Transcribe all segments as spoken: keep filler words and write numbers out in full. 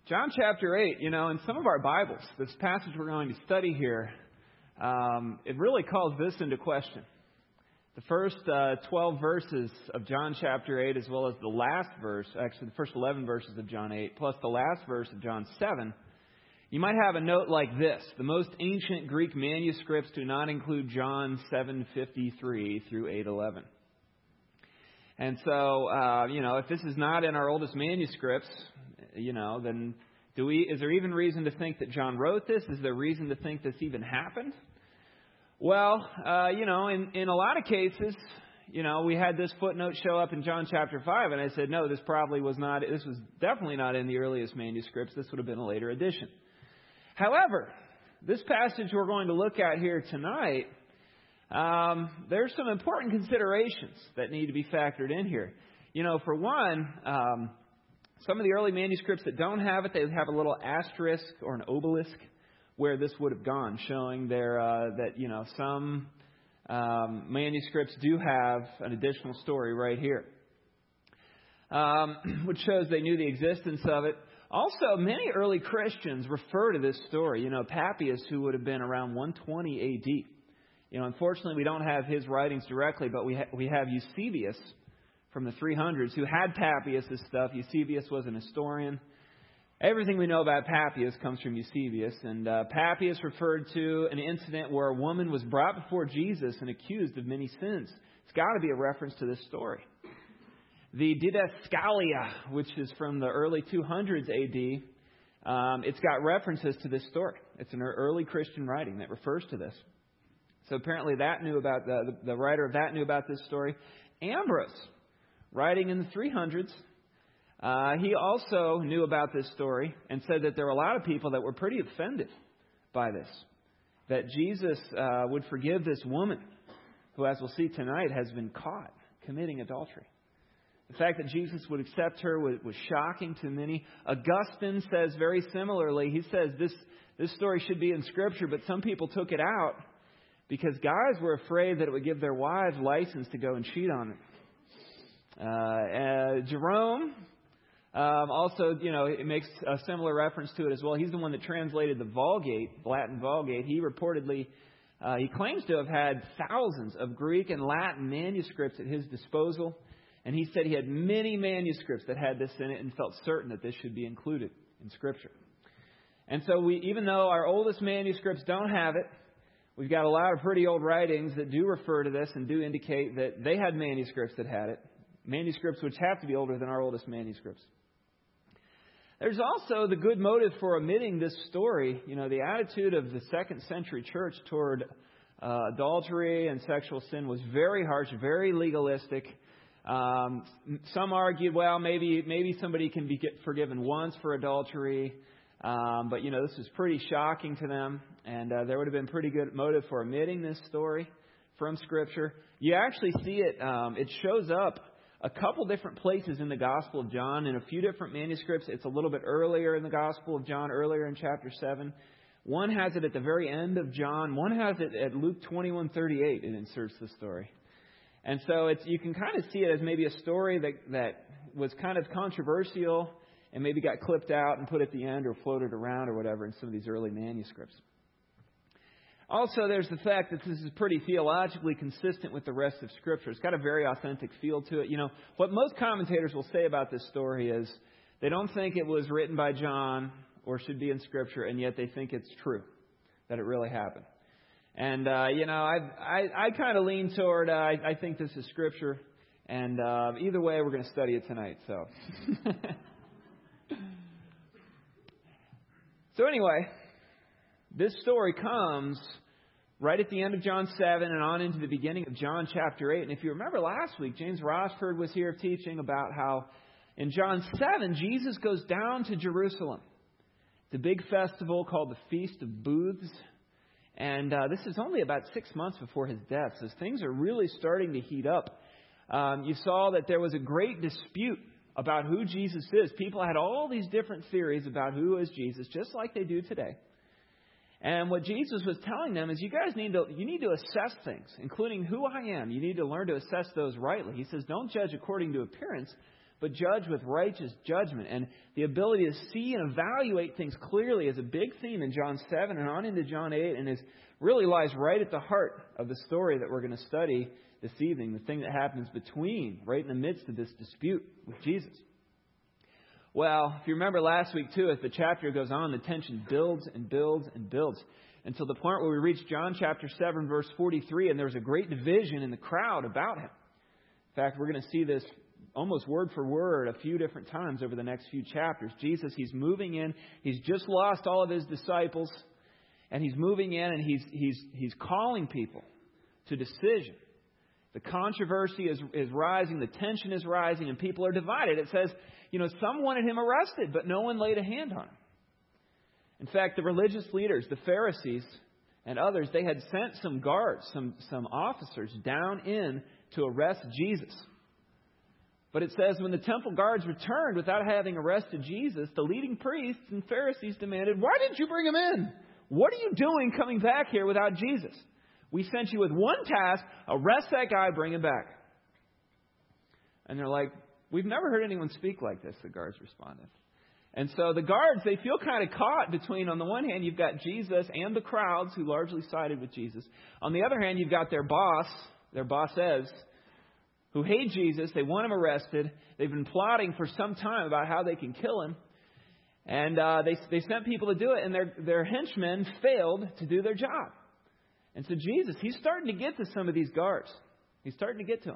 John chapter eight, you know, in some of our Bibles, this passage we're going to study here, um, it really calls this into question. The first uh, twelve verses of John chapter eight, as well as the last verse, actually the first eleven verses of John eight, plus the last verse of John seven, you might have a note like this: the most ancient Greek manuscripts do not include John seven fifty-three through eight eleven. And so, uh, you know, if this is not in our oldest manuscripts, you know, then do we? Is there even reason to think that John wrote this? Is there reason to think this even happened? Well, uh, you know, in, in a lot of cases, you know, we had this footnote show up in John chapter five, and I said, no, this probably was not, this was definitely not in the earliest manuscripts. This would have been a later edition. However, this passage we're going to look at here tonight, um, there's some important considerations that need to be factored in here. You know, for one, um, some of the early manuscripts that don't have it, they have a little asterisk or an obelisk where this would have gone, showing there uh, that, you know, some um, manuscripts do have an additional story right here, um, which shows they knew the existence of it. Also, many early Christians refer to this story. You know, Papias, who would have been around one twenty A D. You know, unfortunately, we don't have his writings directly, but we ha- we have Eusebius from the three hundreds who had Papias' stuff. Eusebius was an historian. Everything we know about Papias comes from Eusebius. And uh, Papias referred to an incident where a woman was brought before Jesus and accused of many sins. It's got to be a reference to this story. The Didascalia, which is from the early two hundreds A D, um, it's got references to this story. It's an early Christian writing that refers to this. So apparently that knew about the, the, the writer of that knew about this story. Ambrose, writing in the three hundreds, uh, he also knew about this story and said that there were a lot of people that were pretty offended by this. That Jesus uh, would forgive this woman who, as we'll see tonight, has been caught committing adultery. The fact that Jesus would accept her was, was shocking to many. Augustine says very similarly, he says this, this story should be in Scripture, but some people took it out because guys were afraid that it would give their wives license to go and cheat on them. Uh, uh, Jerome um, also, you know, it makes a similar reference to it as well. He's the one that translated the Vulgate, the Latin Vulgate. He reportedly, uh, he claims to have had thousands of Greek and Latin manuscripts at his disposal. And he said he had many manuscripts that had this in it and felt certain that this should be included in Scripture. And so we, even though our oldest manuscripts don't have it, we've got a lot of pretty old writings that do refer to this and do indicate that they had manuscripts that had it. Manuscripts which have to be older than our oldest manuscripts. There's also the good motive for omitting this story. You know, the attitude of the second century church toward uh, adultery and sexual sin was very harsh, very legalistic. Um, some argued, well, maybe maybe somebody can be get forgiven once for adultery. Um, but, you know, this was pretty shocking to them. And uh, there would have been pretty good motive for omitting this story from Scripture. You actually see it. Um, it shows up a couple different places in the Gospel of John. In a few different manuscripts, it's a little bit earlier in the Gospel of John, earlier in chapter seven. One has it at the very end of John. One has it at Luke twenty-one thirty-eight. It inserts the story. And so it's you can kind of see it as maybe a story that, that was kind of controversial and maybe got clipped out and put at the end or floated around or whatever in some of these early manuscripts. Also, there's the fact that this is pretty theologically consistent with the rest of Scripture. It's got a very authentic feel to it. You know, what most commentators will say about this story is they don't think it was written by John or should be in Scripture, and yet they think it's true, that it really happened. And, uh, you know, I I, I kind of lean toward, uh, I, I think this is Scripture. And uh, either way, we're going to study it tonight. So, so anyway, this story comes right at the end of John seven and on into the beginning of John chapter eight. And if you remember last week, James Rossford was here teaching about how in John seven, Jesus goes down to Jerusalem. The big festival called the Feast of Booths. And uh, this is only about six months before his death. So things are really starting to heat up. Um, you saw that there was a great dispute about who Jesus is. People had all these different theories about who is Jesus, just like they do today. And what Jesus was telling them is you guys need to you need to assess things, including who I am. You need to learn to assess those rightly. He says, don't judge according to appearance, but judge with righteous judgment. And the ability to see and evaluate things clearly is a big theme in John seven and on into John eight, and is really lies right at the heart of the story that we're going to study this evening, the thing that happens between, right in the midst of this dispute with Jesus. Well, if you remember last week too, as the chapter goes on, the tension builds and builds and builds until the point where we reach John chapter seven, verse forty-three, and there was a great division in the crowd about him. In fact, we're going to see this almost word for word a few different times over the next few chapters. Jesus, he's moving in. He's just lost all of his disciples, and he's moving in, and he's he's he's calling people to decision. The controversy is, is rising, the tension is rising, and people are divided. It says, you know, some wanted him arrested, but no one laid a hand on him. In fact, the religious leaders, the Pharisees and others, they had sent some guards, some, some officers down in to arrest Jesus. But it says when the temple guards returned without having arrested Jesus, the leading priests and Pharisees demanded, "Why didn't you bring him in? What are you doing coming back here without Jesus? We sent you with one task, arrest that guy, bring him back." And they're like, "We've never heard anyone speak like this," the guards responded. And so the guards, they feel kind of caught between, on the one hand, you've got Jesus and the crowds who largely sided with Jesus. On the other hand, you've got their boss, their bosses, who hate Jesus. They want him arrested. They've been plotting for some time about how they can kill him. And uh, they, they sent people to do it, and their, their henchmen failed to do their job. And so Jesus, he's starting to get to some of these guards. He's starting to get to them.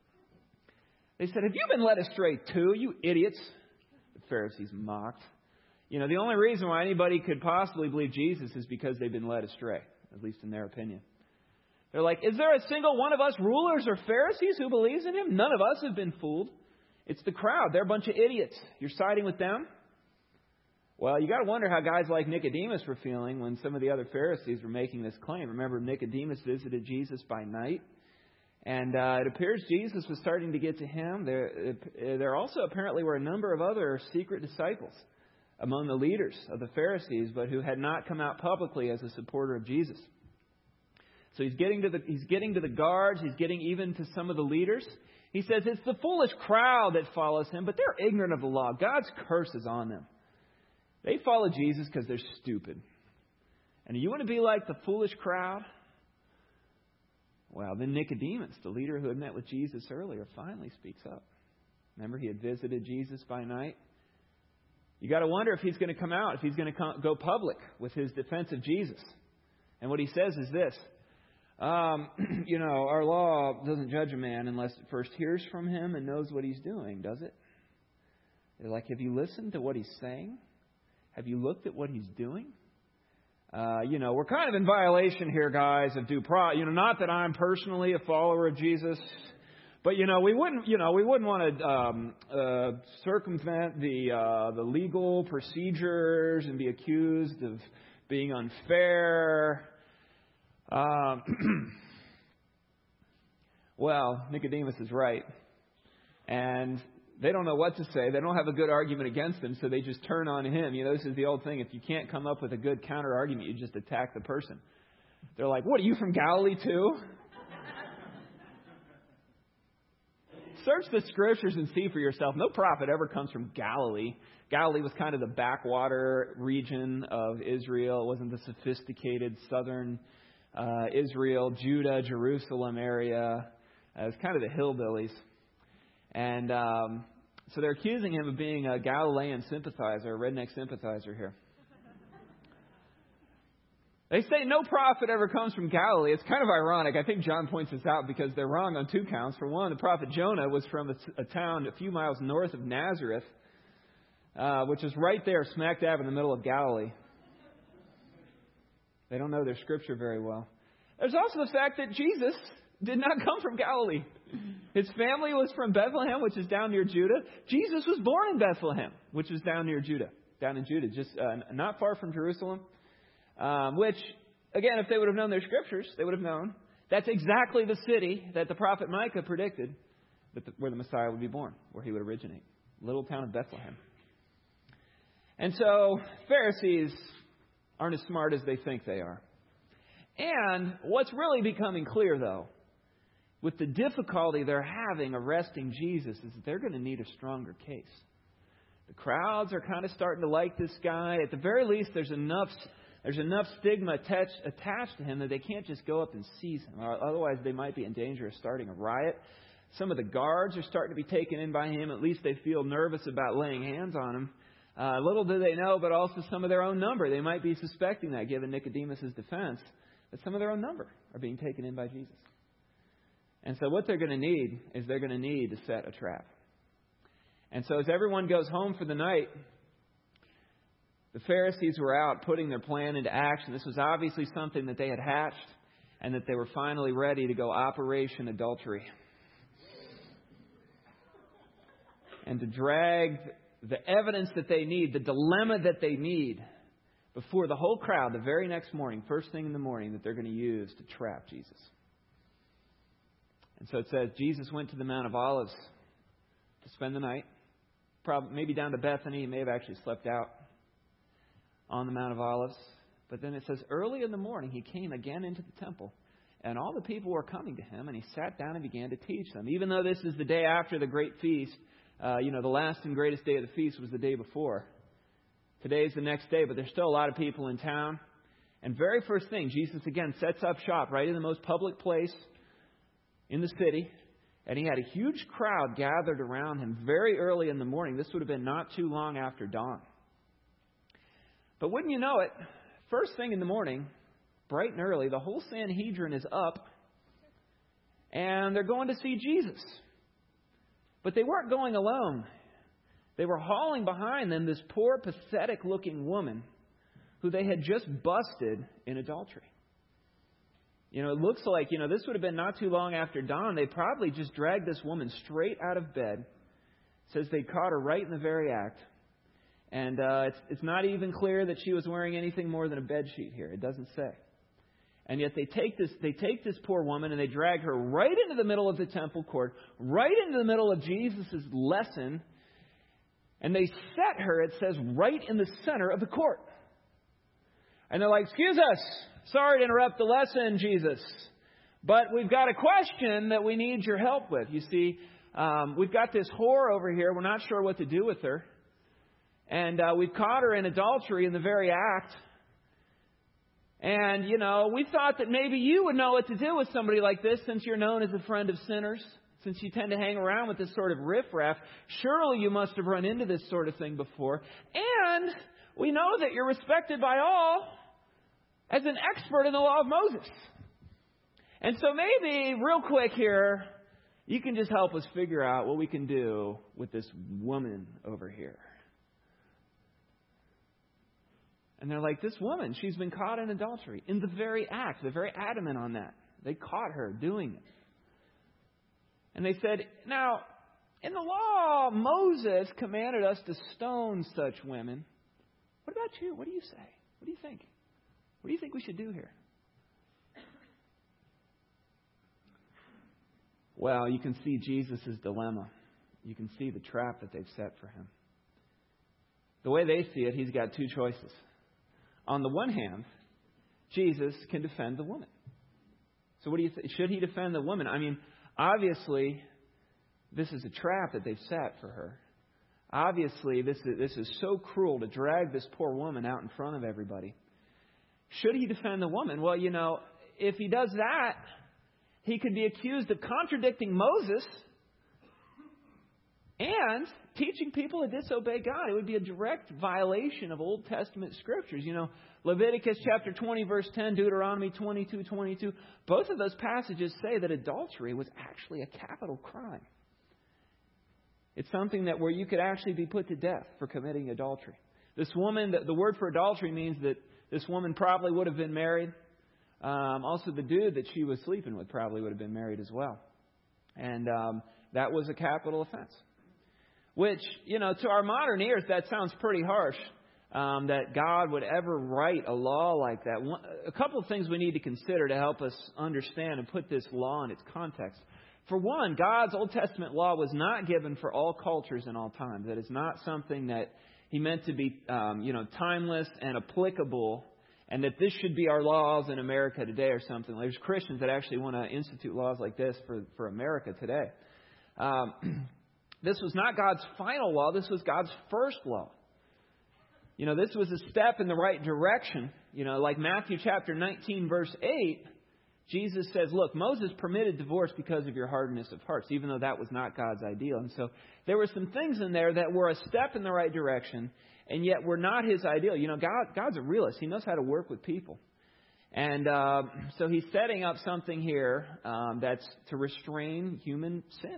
They said, "Have you been led astray too, you idiots?" The Pharisees mocked. You know, the only reason why anybody could possibly believe Jesus is because they've been led astray, at least in their opinion. They're like, "Is there a single one of us rulers or Pharisees who believes in him? None of us have been fooled. It's the crowd. They're a bunch of idiots. You're siding with them?" Well, you got to wonder how guys like Nicodemus were feeling when some of the other Pharisees were making this claim. Remember, Nicodemus visited Jesus by night. And uh, it appears Jesus was starting to get to him. There, there also apparently were a number of other secret disciples among the leaders of the Pharisees, but who had not come out publicly as a supporter of Jesus. So he's getting to the he's getting to the guards. He's getting even to some of the leaders. He says it's the foolish crowd that follows him, but they're ignorant of the law. God's curse is on them. They follow Jesus because they're stupid. And you want to be like the foolish crowd? Well, then Nicodemus, the leader who had met with Jesus earlier, finally speaks up. Remember, he had visited Jesus by night. You got to wonder if he's going to come out, if he's going to come, go public with his defense of Jesus. And what he says is this. Um, you know, our law doesn't judge a man unless it first hears from him and knows what he's doing, does it? They're like, have you listened to what he's saying? Have you looked at what he's doing? Uh, you know, we're kind of in violation here, guys, of due process. You know, not that I'm personally a follower of Jesus, but you know, we wouldn't, you know, we wouldn't want to um, uh, circumvent the uh, the legal procedures and be accused of being unfair. Um, well, Nicodemus is right, and they don't know what to say. They don't have a good argument against him, so they just turn on him. You know, this is the old thing. If you can't come up with a good counter argument, you just attack the person. They're like, "What, are you from Galilee too?" Search the scriptures and see for yourself. No prophet ever comes from Galilee. Galilee was kind of the backwater region of Israel. It wasn't the sophisticated southern uh, Israel, Judah, Jerusalem area. Uh, it was kind of the hillbillies. And um, so they're accusing him of being a Galilean sympathizer, a redneck sympathizer here. They say no prophet ever comes from Galilee. It's kind of ironic. I think John points this out because they're wrong on two counts. For one, the prophet Jonah was from a, a town a few miles north of Nazareth, uh, which is right there, smack dab in the middle of Galilee. They don't know their scripture very well. There's also the fact that Jesus did not come from Galilee. His family was from Bethlehem, which is down near Judah. Jesus was born in Bethlehem, which is down near Judah, down in Judah, just uh, not far from Jerusalem. Um, which, again, if they would have known their scriptures, they would have known that's exactly the city that the prophet Micah predicted that the, where the Messiah would be born, where he would originate. Little town of Bethlehem. And so Pharisees aren't as smart as they think they are. And what's really becoming clear, though, with the difficulty they're having arresting Jesus is that they're going to need a stronger case. The crowds are kind of starting to like this guy. At the very least, there's enough there's enough stigma attached, attached to him that they can't just go up and seize him. Otherwise, they might be in danger of starting a riot. Some of the guards are starting to be taken in by him. At least they feel nervous about laying hands on him. Uh, little do they know, but also some of their own number. They might be suspecting that, given Nicodemus' defense, that some of their own number are being taken in by Jesus. And so what they're going to need is they're going to need to set a trap. And so as everyone goes home for the night, the Pharisees were out putting their plan into action. This was obviously something that they had hatched and that they were finally ready to go Operation Adultery. And to drag the evidence that they need, the dilemma that they need, before the whole crowd the very next morning, first thing in the morning, that they're going to use to trap Jesus. And so it says Jesus went to the Mount of Olives to spend the night. Probably, maybe down to Bethany. He may have actually slept out on the Mount of Olives. But then it says early in the morning he came again into the temple. And all the people were coming to him. And he sat down and began to teach them. Even though this is the day after the great feast. Uh, you know, the last and greatest day of the feast was the day before. Today is the next day. But there's still a lot of people in town. And very first thing, Jesus again sets up shop right in the most public place in the city. And he had a huge crowd gathered around him very early in the morning. This would have been not too long after dawn. But wouldn't you know it, first thing in the morning, bright and early, the whole Sanhedrin is up. And they're going to see Jesus. But they weren't going alone. They were hauling behind them this poor, pathetic-looking woman who they had just busted in adultery. You know, it looks like, you know, this would have been not too long after dawn. They probably just dragged this woman straight out of bed. It says they caught her right in the very act. And uh, it's, it's not even clear that she was wearing anything more than a bed sheet here. It doesn't say. And yet they take this they take this poor woman and they drag her right into the middle of the temple court, right into the middle of Jesus' lesson. And they set her, it says, right in the center of the court. And they're like, excuse us. Sorry to interrupt the lesson, Jesus. But we've got a question that we need your help with. You see, um, we've got this whore over here. We're not sure what to do with her. And uh, we've caught her in adultery in the very act. And, you know, we thought that maybe you would know what to do with somebody like this since you're known as a friend of sinners. Since you tend to hang around with this sort of riffraff. Surely you must have run into this sort of thing before. And we know that you're respected by all as an expert in the law of Moses. And so maybe, real quick here, you can just help us figure out what we can do with this woman over here. And they're like, this woman, she's been caught in adultery. In the very act. They're very adamant on that. They caught her doing it. And they said, now, in the law, Moses commanded us to stone such women. What about you? What do you say? What do you think? What do you think we should do here? Well, you can see Jesus' dilemma. You can see the trap that they've set for him. The way they see it, he's got two choices. On the one hand, Jesus can defend the woman. So what do you think? Should he defend the woman? I mean, obviously, this is a trap that they've set for her. Obviously, this is, this is so cruel to drag this poor woman out in front of everybody. Should he defend the woman? Well, you know, if he does that, he could be accused of contradicting Moses and teaching people to disobey God. It would be a direct violation of Old Testament scriptures. You know, Leviticus chapter twenty, verse ten, Deuteronomy twenty-two, twenty-two. Both of those passages say that adultery was actually a capital crime. It's something that where you could actually be put to death for committing adultery. This woman, the, the word for adultery means that this woman probably would have been married. Um, also, the dude that she was sleeping with probably would have been married as well. And um, that was a capital offense. Which, you know, to our modern ears, that sounds pretty harsh. Um, that God would ever write a law like that. One, a couple of things we need to consider to help us understand and put this law in its context. For one, God's Old Testament law was not given for all cultures and all times. That is not something that He meant to be, um, you know, timeless and applicable and that this should be our laws in America today or something. There's Christians that actually want to institute laws like this for, for America today. Um, this was not God's final law. This was God's first law. You know, this was a step in the right direction. You know, like Matthew chapter nineteen, verse eight, Jesus says, look, Moses permitted divorce because of your hardness of hearts, even though that was not God's ideal. And so there were some things in there that were a step in the right direction, and yet were not His ideal. You know, God, God's a realist. He knows how to work with people. And uh, so He's setting up something here um, that's to restrain human sin.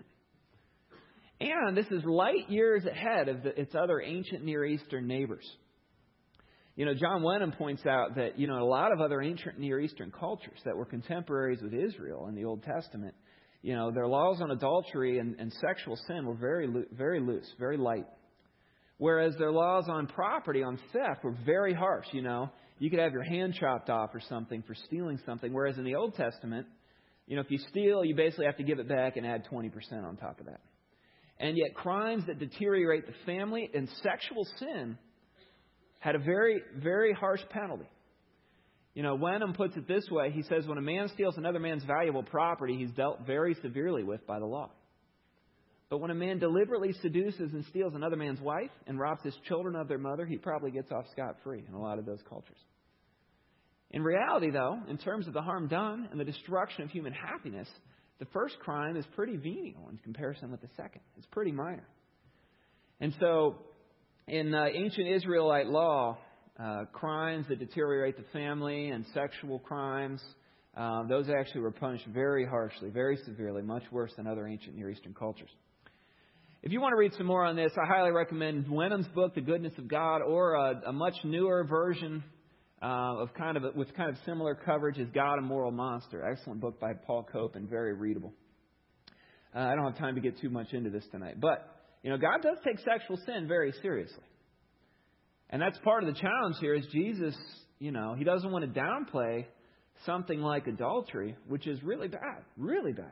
And this is light years ahead of the, its other ancient Near Eastern neighbors. You know, John Wenham points out that, you know, a lot of other ancient Near Eastern cultures that were contemporaries with Israel in the Old Testament, you know, their laws on adultery and, and sexual sin were very, very loose, very light. Whereas their laws on property, on theft, were very harsh. You know, you could have your hand chopped off or something for stealing something. Whereas in the Old Testament, you know, if you steal, you basically have to give it back and add twenty percent on top of that. And yet crimes that deteriorate the family and sexual sin had a very, very harsh penalty. You know, Wenham puts it this way. He says, when a man steals another man's valuable property, he's dealt very severely with by the law. But when a man deliberately seduces and steals another man's wife and robs his children of their mother, he probably gets off scot-free in a lot of those cultures. In reality, though, in terms of the harm done and the destruction of human happiness, the first crime is pretty venial in comparison with the second. It's pretty minor. And so, in uh, ancient Israelite law, uh, crimes that deteriorate the family and sexual crimes, uh, those actually were punished very harshly, very severely, much worse than other ancient Near Eastern cultures. If you want to read some more on this, I highly recommend Wenham's book, The Goodness of God, or a, a much newer version uh, of kind of a, with kind of similar coverage is God, a Moral Monster. Excellent book by Paul Cope and very readable. Uh, I don't have time to get too much into this tonight, but you know, God does take sexual sin very seriously. And that's part of the challenge here is Jesus, you know, He doesn't want to downplay something like adultery, which is really bad, really bad.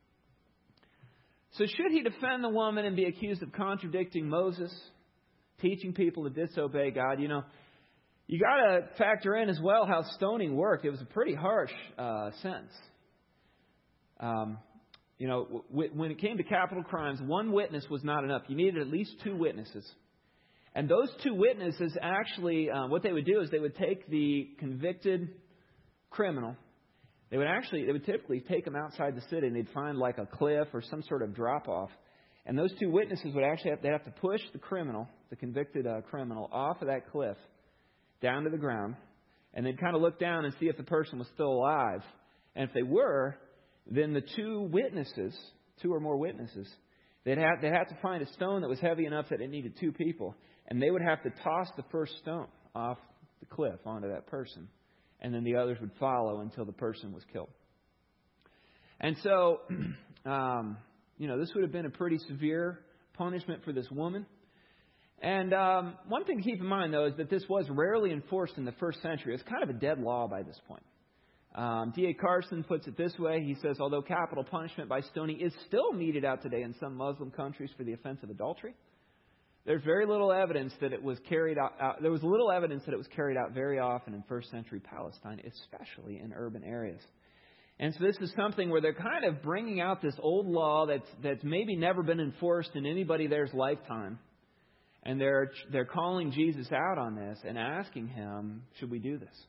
So should He defend the woman and be accused of contradicting Moses, teaching people to disobey God? You know, you got to factor in as well how stoning worked. It was a pretty harsh uh, sentence. Um You know, when it came to capital crimes, one witness was not enough. You needed at least two witnesses. And those two witnesses actually, uh, what they would do is they would take the convicted criminal. They would actually, they would typically take them outside the city and they'd find like a cliff or some sort of drop off. And those two witnesses would actually have, they'd have to push the criminal, the convicted uh, criminal, off of that cliff down to the ground. And they'd kind of look down and see if the person was still alive. And if they were, then the two witnesses, two or more witnesses, they'd have, they'd have to find a stone that was heavy enough that it needed two people. And they would have to toss the first stone off the cliff onto that person. And then the others would follow until the person was killed. And so, um, you know, this would have been a pretty severe punishment for this woman. And um, one thing to keep in mind, though, is that this was rarely enforced in the first century. It's kind of a dead law by this point. Um, D A Carson puts it this way. He says, although capital punishment by stoning is still meted out today in some Muslim countries for the offense of adultery, there's very little evidence that it was carried out. Uh, there was little evidence that it was carried out very often in first century Palestine, especially in urban areas. And so this is something where they're kind of bringing out this old law that's that's maybe never been enforced in anybody there's lifetime, and they're they're calling Jesus out on this and asking Him, should we do this?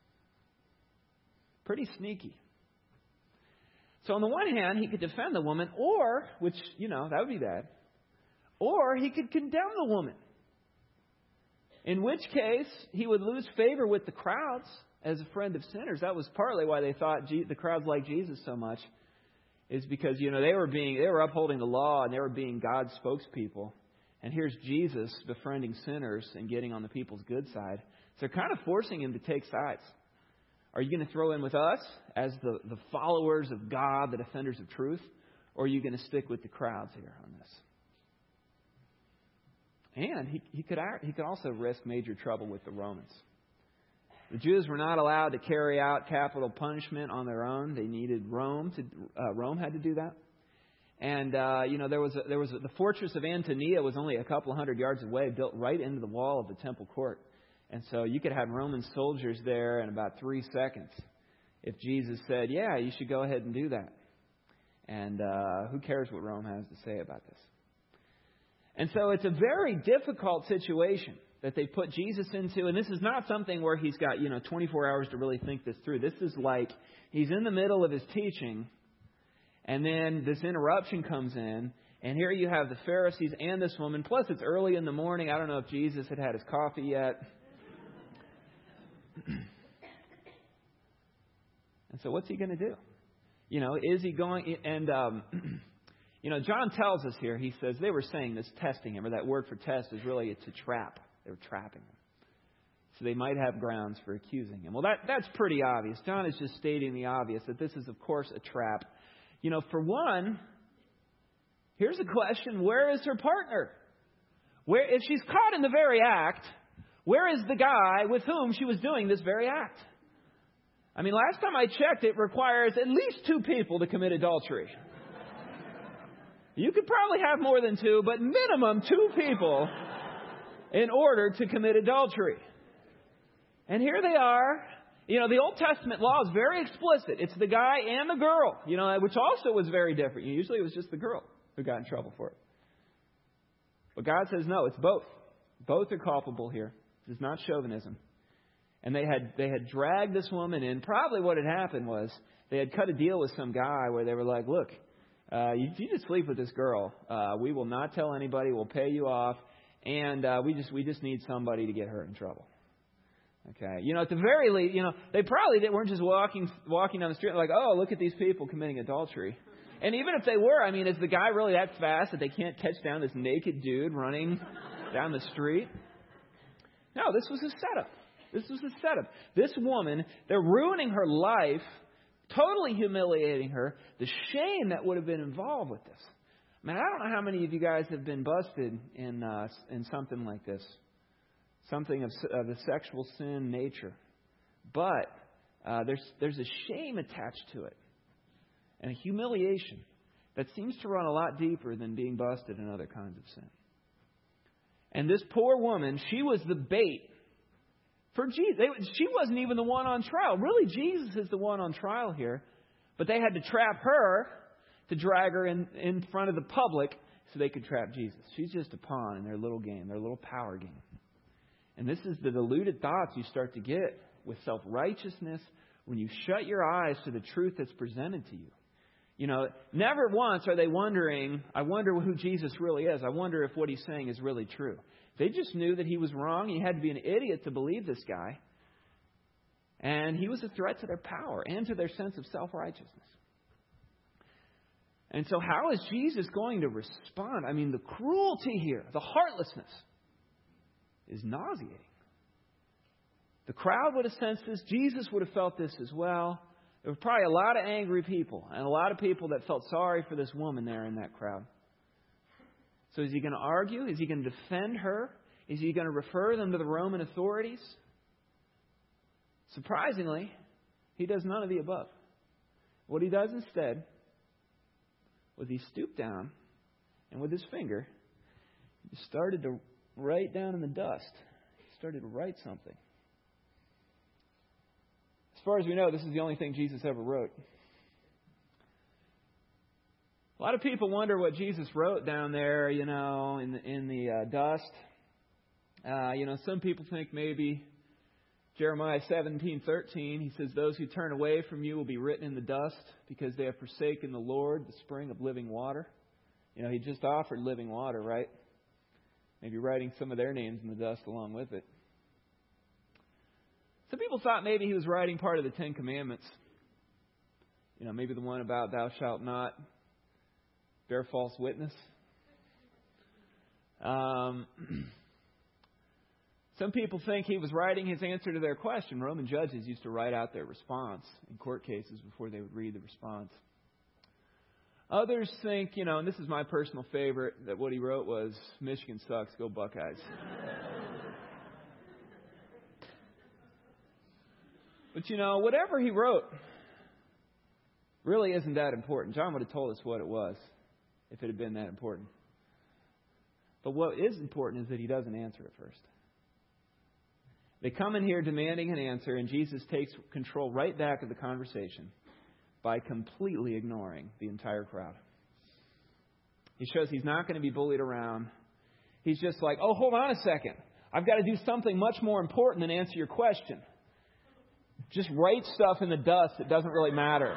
Pretty sneaky. So on the one hand, He could defend the woman, or, which, you know, that would be bad, or He could condemn the woman. In which case, He would lose favor with the crowds as a friend of sinners. That was partly why they thought the crowds liked Jesus so much, is because, you know, they were being, they were upholding the law and they were being God's spokespeople. And here's Jesus befriending sinners and getting on the people's good side. So they're kind of forcing Him to take sides. Are you going to throw in with us as the, the followers of God, the defenders of truth? Or are you going to stick with the crowds here on this? And he, he could act, he could also risk major trouble with the Romans. The Jews were not allowed to carry out capital punishment on their own. They needed Rome to. Uh, Rome had to do that. And uh, you know there was a, there was a, the fortress of Antonia was only a couple hundred yards away, built right into the wall of the temple court. And so you could have Roman soldiers there in about three seconds if Jesus said, yeah, you should go ahead and do that. And uh, who cares what Rome has to say about this? And so it's a very difficult situation that they put Jesus into. And this is not something where he's got, you know, twenty-four hours to really think this through. This is like he's in the middle of his teaching, and then this interruption comes in. And here you have the Pharisees and this woman. Plus, it's early in the morning. I don't know if Jesus had had his coffee yet. And so what's he going to do? You know, is he going... And, um, you know, John tells us here, he says they were saying this, testing him, or that word for test is really to trap. They were trapping him. So they might have grounds for accusing him. Well, that that's pretty obvious. John is just stating the obvious, that this is, of course, a trap. You know, for one, here's a question. Where is her partner? Where, if she's caught in the very act, where is the guy with whom she was doing this very act? I mean, last time I checked, it requires at least two people to commit adultery. You could probably have more than two, but minimum two people in order to commit adultery. And here they are. You know, the Old Testament law is very explicit. It's the guy and the girl, you know, which also was very different. Usually it was just the girl who got in trouble for it. But God says, no, it's both. Both are culpable here. This is not chauvinism. And they had they had dragged this woman in. Probably what had happened was they had cut a deal with some guy where they were like, look, uh, you, you just sleep with this girl. Uh, we will not tell anybody. We'll pay you off. And uh, we just we just need somebody to get her in trouble. Okay. You know, at the very least, you know, they probably weren't just walking walking down the street like, oh, look at these people committing adultery. And even if they were, I mean, is the guy really that fast that they can't catch down this naked dude running down the street? No, this was a setup. This was a setup. This woman, they're ruining her life, totally humiliating her, the shame that would have been involved with this. I mean, I don't know how many of you guys have been busted in uh, in something like this, something of, of the sexual sin nature. But uh, there's there's a shame attached to it and a humiliation that seems to run a lot deeper than being busted in other kinds of sin. And this poor woman, she was the bait for Jesus. They, she wasn't even the one on trial. Really, Jesus is the one on trial here. But they had to trap her to drag her in, in front of the public so they could trap Jesus. She's just a pawn in their little game, their little power game. And this is the deluded thoughts you start to get with self-righteousness when you shut your eyes to the truth that's presented to you. You know, never once are they wondering, I wonder who Jesus really is. I wonder if what he's saying is really true. They just knew that he was wrong. You had to be an idiot to believe this guy. And he was a threat to their power and to their sense of self-righteousness. And so how is Jesus going to respond? I mean, the cruelty here, the heartlessness, is nauseating. The crowd would have sensed this. Jesus would have felt this as well. There were probably a lot of angry people and a lot of people that felt sorry for this woman there in that crowd. So is he going to argue? Is he going to defend her? Is he going to refer them to the Roman authorities? Surprisingly, he does none of the above. What he does instead was he stooped down and with his finger, he started to write down in the dust. He started to write something. As far as we know, this is the only thing Jesus ever wrote. A lot of people wonder what Jesus wrote down there, you know, in the, in the uh, dust. Uh, you know, some people think maybe Jeremiah seventeen thirteen, he says, those who turn away from you will be written in the dust because they have forsaken the Lord, the spring of living water. You know, he just offered living water, right? Maybe writing some of their names in the dust along with it. Some people thought maybe he was writing part of the Ten Commandments. You know, maybe the one about thou shalt not bear false witness. Um, some people think he was writing his answer to their question. Roman judges used to write out their response in court cases before they would read the response. Others think, you know, and this is my personal favorite, that what he wrote was, Michigan sucks, go Buckeyes. But, you know, whatever he wrote really isn't that important. John would have told us what it was if it had been that important. But what is important is that he doesn't answer it first. They come in here demanding an answer, and Jesus takes control right back of the conversation by completely ignoring the entire crowd. He shows he's not going to be bullied around. He's just like, oh, hold on a second. I've got to do something much more important than answer your question. Just write stuff in the dust. It doesn't really matter.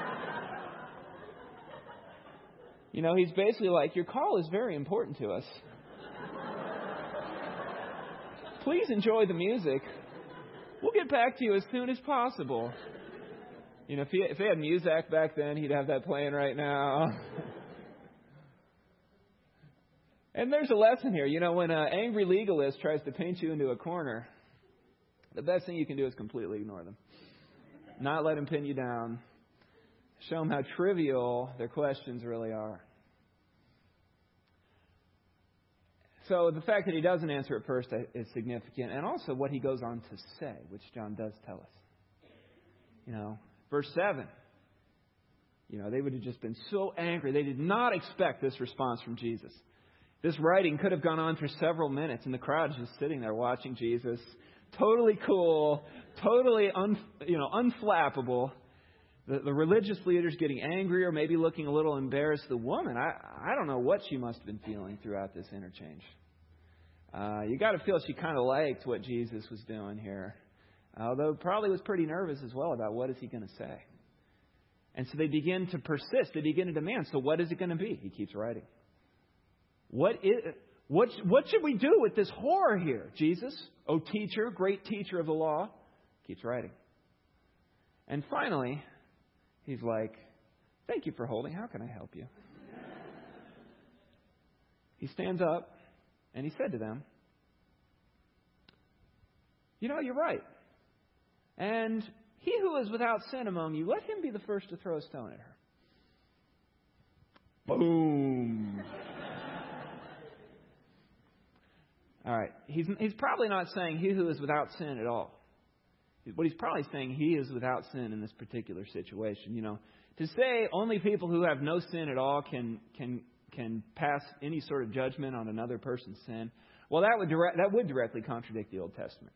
You know, he's basically like, your call is very important to us. Please enjoy the music. We'll get back to you as soon as possible. You know, if he, if they had Muzak back then, he'd have that playing right now. And there's a lesson here. You know, when an angry legalist tries to paint you into a corner, the best thing you can do is completely ignore them. Not let them pin you down. Show them how trivial their questions really are. So the fact that he doesn't answer at first is significant. And also what he goes on to say, which John does tell us. You know, verse seven. You know, they would have just been so angry. They did not expect this response from Jesus. This writing could have gone on for several minutes, and the crowd is just sitting there watching Jesus. Totally cool, totally un, you know, unflappable. The, the religious leaders getting angry or maybe looking a little embarrassed. The woman, I, I don't know what she must have been feeling throughout this interchange. Uh, you got to feel she kind of liked what Jesus was doing here. Although probably was pretty nervous as well about what is he going to say. And so they begin to persist. They begin to demand. So what is it going to be? He keeps writing. What is, what, what should we do with this horror here, Jesus? O teacher, great teacher of the law. Keeps writing. And finally, he's like, thank you for holding. How can I help you? He stands up and he said to them, you know, you're right. And he who is without sin among you, let him be the first to throw a stone at her. Boom. All right. He's, he's probably not saying he who is without sin at all. What he's probably saying, he is without sin in this particular situation. You know, to say only people who have no sin at all can can can pass any sort of judgment on another person's sin, well, that would direct, that would directly contradict the Old Testament.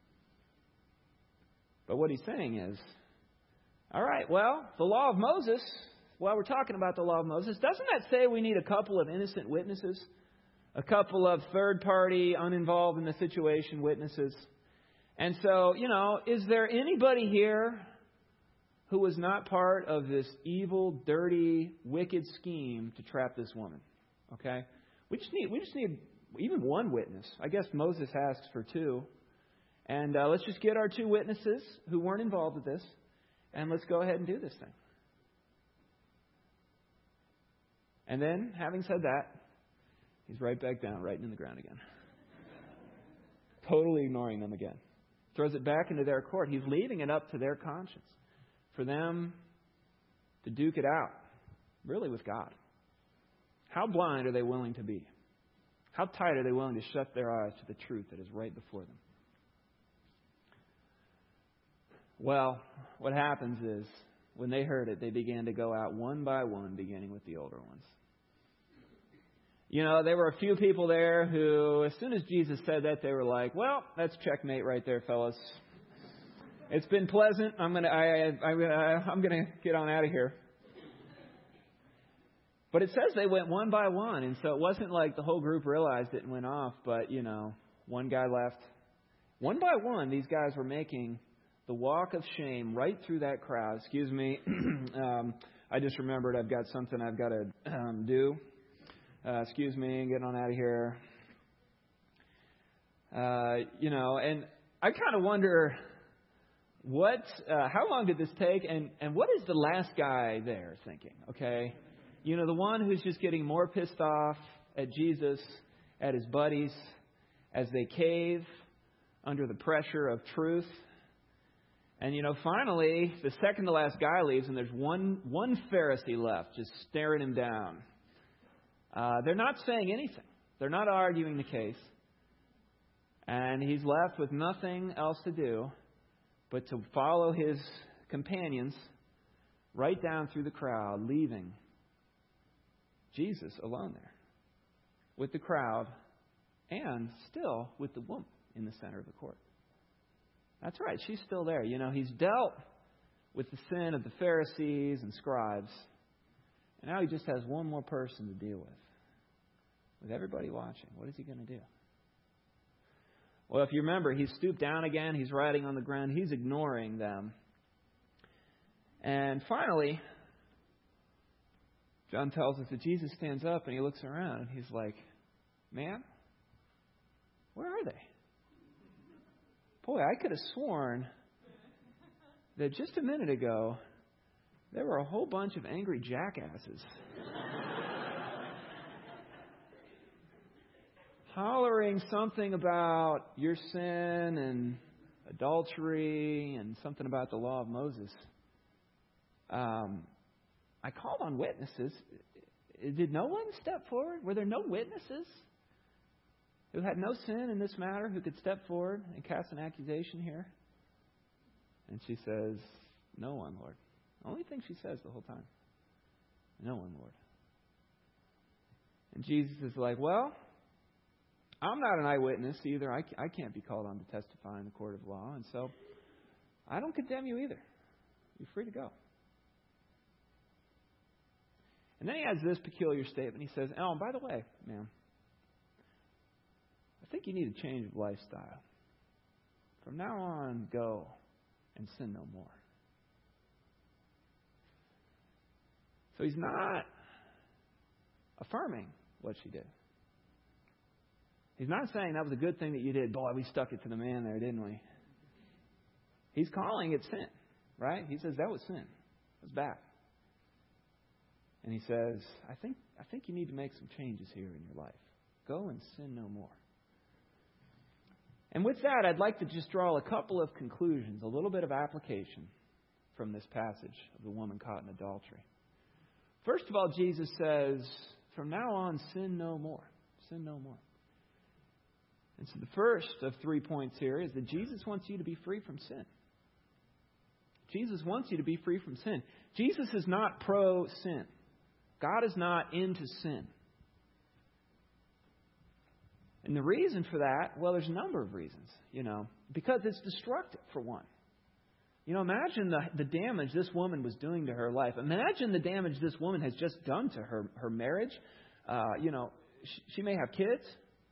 But what he's saying is, all right, well, the law of Moses, while we're talking about the law of Moses, doesn't that say we need a couple of innocent witnesses? A couple of third-party, uninvolved in the situation witnesses? And so, you know, is there anybody here who was not part of this evil, dirty, wicked scheme to trap this woman? Okay? We just need, we just need even one witness. I guess Moses asks for two. And uh, let's just get our two witnesses who weren't involved with this, and let's go ahead and do this thing. And then, having said that, he's right back down, right in the ground again. Totally ignoring them again. Throws it back into their court. He's leaving it up to their conscience for them to duke it out, really with God. How blind are they willing to be? How tight are they willing to shut their eyes to the truth that is right before them? Well, what happens is, when they heard it, they began to go out one by one, beginning with the older ones. You know, there were a few people there who, as soon as Jesus said that, they were like, well, that's checkmate right there, fellas. It's been pleasant. I'm going to I, I, I, I'm going to get on out of here. But it says they went one by one, and so it wasn't like the whole group realized it and went off, but, you know, one guy left. One by one, these guys were making the walk of shame right through that crowd. Excuse me. um, I just remembered I've got something I've got to um, do. Uh, excuse me, getting on out of here. Uh, you know, and I kind of wonder what, uh, how long did this take, and, and what is the last guy there thinking? Okay, you know, the one who's just getting more pissed off at Jesus, at his buddies, as they cave under the pressure of truth. And, you know, finally, the second to last guy leaves, and there's one one Pharisee left, just staring him down. Uh, they're not saying anything. They're not arguing the case. And he's left with nothing else to do but to follow his companions right down through the crowd, leaving Jesus alone there with the crowd and still with the woman in the center of the court. That's right. She's still there. You know, he's dealt with the sin of the Pharisees and scribes. And now he just has one more person to deal with. With everybody watching. What is he going to do? Well, if you remember, he's stooped down again. He's writing on the ground. He's ignoring them. And finally, John tells us that Jesus stands up and he looks around and he's like, "Man, where are they? Boy, I could have sworn that just a minute ago there were a whole bunch of angry jackasses hollering something about your sin and adultery and something about the law of Moses. Um, I called on witnesses. Did no one step forward? Were there no witnesses who had no sin in this matter who could step forward and cast an accusation here?" And she says, "No one, Lord." Only thing she says the whole time. "No one, Lord." And Jesus is like, "Well, I'm not an eyewitness either. I, I can't be called on to testify in the court of law. And so I don't condemn you either. You're free to go." And then he has this peculiar statement. He says, "Oh, and by the way, ma'am, I think you need a change of lifestyle. From now on, go and sin no more." So he's not affirming what she did. He's not saying that was a good thing that you did. Boy, we stuck it to the man there, didn't we? He's calling it sin, right? He says that was sin. It was bad. And he says, I think I think you need to make some changes here in your life. Go and sin no more. And with that, I'd like to just draw a couple of conclusions, a little bit of application from this passage of the woman caught in adultery. First of all, Jesus says, from now on, sin no more. Sin no more. And so the first of three points here is that Jesus wants you to be free from sin. Jesus wants you to be free from sin. Jesus is not pro-sin. God is not into sin. And the reason for that, well, there's a number of reasons, you know, because it's destructive, for one. You know, imagine the, the damage this woman was doing to her life. Imagine the damage this woman has just done to her, her marriage. Uh, you know, she, she may have kids.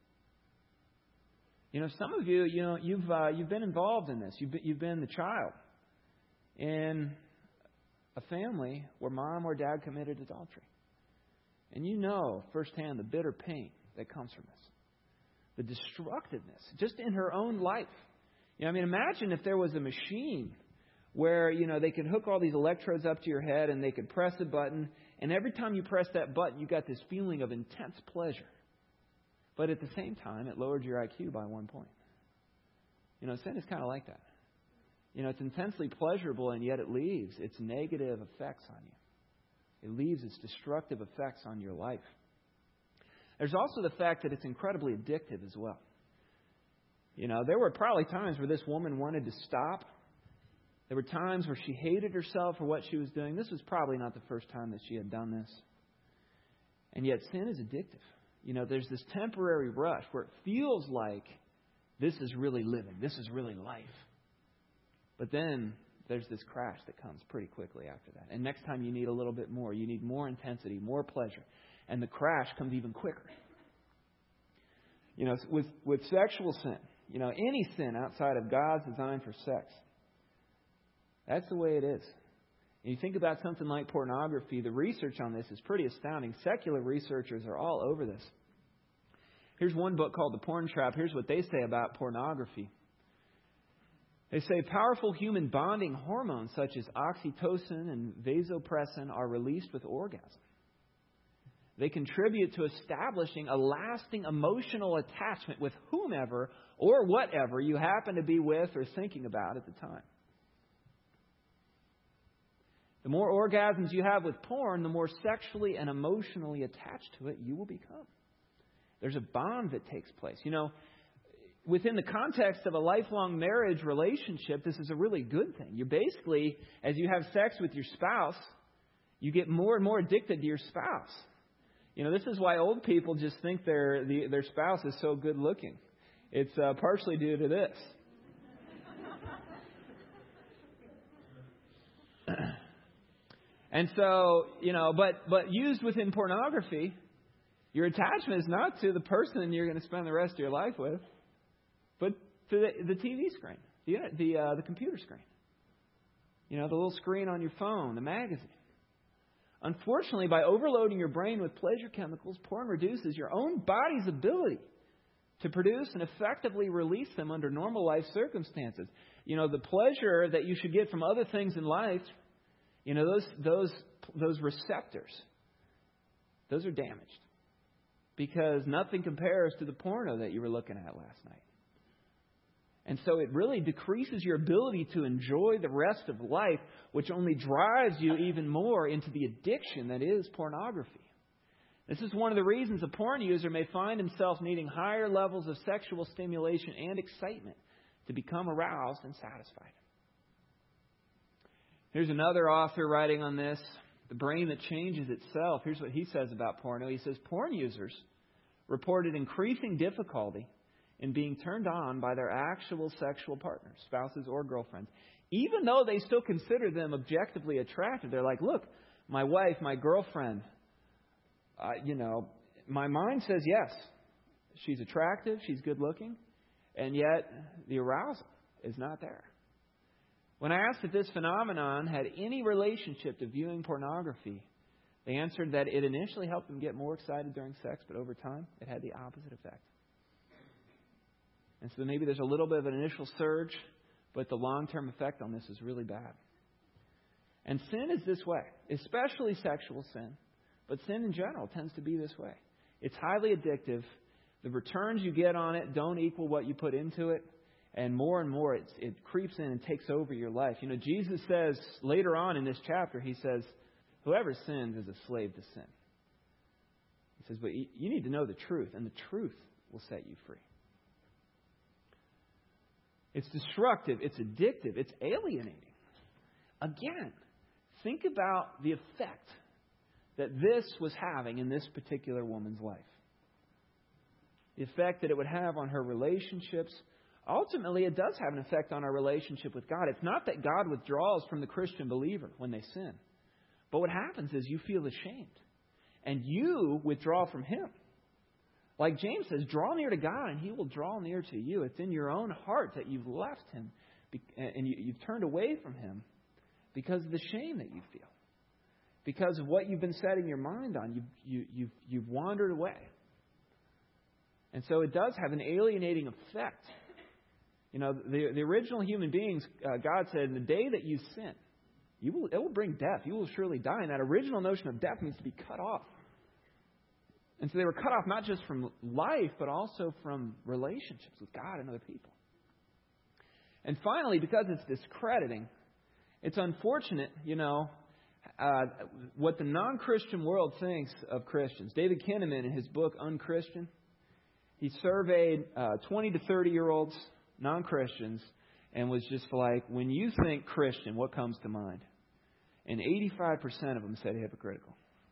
You know, some of you, you know, you've uh, you've been involved in this. You've been, you've been the child in a family where mom or dad committed adultery. And you know firsthand the bitter pain that comes from this. The destructiveness, just in her own life. You know, I mean, imagine if there was a machine where, you know, they could hook all these electrodes up to your head and they could press a button. And every time you press that button, you got this feeling of intense pleasure. But at the same time, it lowered your I Q by one point. You know, sin is kind of like that. You know, it's intensely pleasurable, and yet it leaves its negative effects on you. It leaves its destructive effects on your life. There's also the fact that it's incredibly addictive as well. You know, there were probably times where this woman wanted to stop. There were times where she hated herself for what she was doing. This was probably not the first time that she had done this. And yet sin is addictive. You know, there's this temporary rush where it feels like this is really living. This is really life. But then there's this crash that comes pretty quickly after that. And next time you need a little bit more. You need more intensity, more pleasure. And the crash comes even quicker. You know, with, with sexual sin, you know, any sin outside of God's design for sex, that's the way it is. And you think about something like pornography, the research on this is pretty astounding. Secular researchers are all over this. Here's one book called The Porn Trap. Here's what they say about pornography. They say powerful human bonding hormones such as oxytocin and vasopressin are released with orgasm. They contribute to establishing a lasting emotional attachment with whomever or whatever you happen to be with or thinking about at the time. The more orgasms you have with porn, the more sexually and emotionally attached to it you will become. There's a bond that takes place. You know, within the context of a lifelong marriage relationship, this is a really good thing. You basically, as you have sex with your spouse, you get more and more addicted to your spouse. You know, this is why old people just think their the, their spouse is so good looking. It's uh, partially due to this. And so, you know, but but used within pornography, your attachment is not to the person you're going to spend the rest of your life with, but to the, the T V screen, the the, uh, the computer screen. You know, the little screen on your phone, the magazine. Unfortunately, by overloading your brain with pleasure chemicals, porn reduces your own body's ability to produce and effectively release them under normal life circumstances. You know, the pleasure that you should get from other things in life, you know, those those those receptors, those are damaged. Because nothing compares to the porno that you were looking at last night. And so it really decreases your ability to enjoy the rest of life, which only drives you even more into the addiction that is pornography. This is one of the reasons a porn user may find himself needing higher levels of sexual stimulation and excitement to become aroused and satisfied. Here's another author writing on this, the brain that changes itself. Here's what he says about porno. He says, porn users reported increasing difficulty in being turned on by their actual sexual partners, spouses or girlfriends. Even though they still consider them objectively attractive, they're like, look, my wife, my girlfriend, uh, you know, my mind says yes, she's attractive, she's good looking, and yet the arousal is not there. When I asked if this phenomenon had any relationship to viewing pornography, they answered that it initially helped them get more excited during sex, but over time it had the opposite effect. And so maybe there's a little bit of an initial surge, but the long-term effect on this is really bad. And sin is this way, especially sexual sin, but sin in general tends to be this way. It's highly addictive. The returns you get on it don't equal what you put into it. And more and more it's, it creeps in and takes over your life. You know, Jesus says later on in this chapter, he says, whoever sins is a slave to sin. He says, but you need to know the truth, and the truth will set you free. It's destructive. It's addictive. It's alienating. Again, think about the effect that this was having in this particular woman's life. The effect that it would have on her relationships. Ultimately, it does have an effect on our relationship with God. It's not that God withdraws from the Christian believer when they sin. But what happens is you feel ashamed. And you withdraw from Him. Like James says, draw near to God and He will draw near to you. It's in your own heart that you've left Him and you've turned away from Him because of the shame that you feel. Because of what you've been setting your mind on. You've, you, you've, you've wandered away. And so it does have an alienating effect. You know, the, the original human beings, uh, God said, in the day that you sin, you will, it will bring death. You will surely die. And that original notion of death means to be cut off. And so they were cut off not just from life, but also from relationships with God and other people. And finally, because it's discrediting, it's unfortunate, you know, uh, what the non-Christian world thinks of Christians. David Kinnaman, in his book, Unchristian, he surveyed uh, twenty to thirty-year-olds, non-Christians, and was just like, when you think Christian, what comes to mind? And eighty-five percent of them said hypocritical.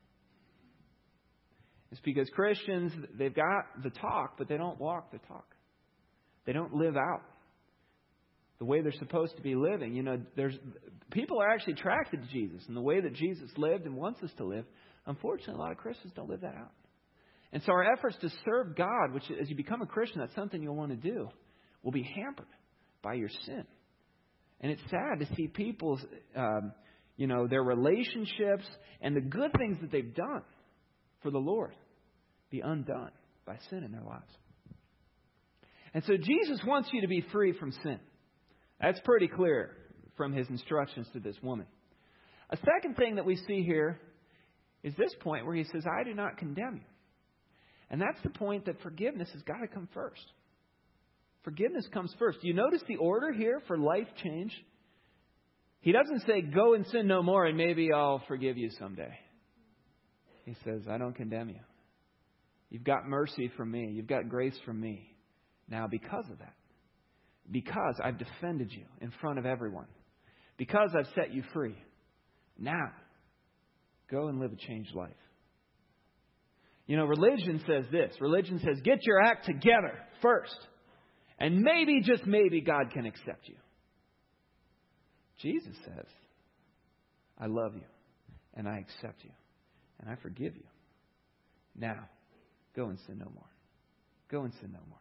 It's because Christians, they've got the talk, but they don't walk the talk. They don't live out the way they're supposed to be living. You know, there's people are actually attracted to Jesus and the way that Jesus lived and wants us to live. Unfortunately, a lot of Christians don't live that out. And so our efforts to serve God, which as you become a Christian, that's something you'll want to do, will be hampered by your sin. And it's sad to see people's, um, you know, their relationships and the good things that they've done for the Lord be undone by sin in their lives. And so Jesus wants you to be free from sin. That's pretty clear from His instructions to this woman. A second thing that we see here is this point where He says, I do not condemn you. And that's the point that forgiveness has got to come first. Forgiveness comes first. Do you notice the order here for life change? He doesn't say, go and sin no more and maybe I'll forgive you someday. He says, I don't condemn you. You've got mercy from me. You've got grace from me. Now, because of that, because I've defended you in front of everyone, because I've set you free, now, go and live a changed life. You know, religion says this. Religion says, get your act together first. And maybe, just maybe, God can accept you. Jesus says, I love you. and I accept you, and I forgive you. Now, go and sin no more. Go and sin no more.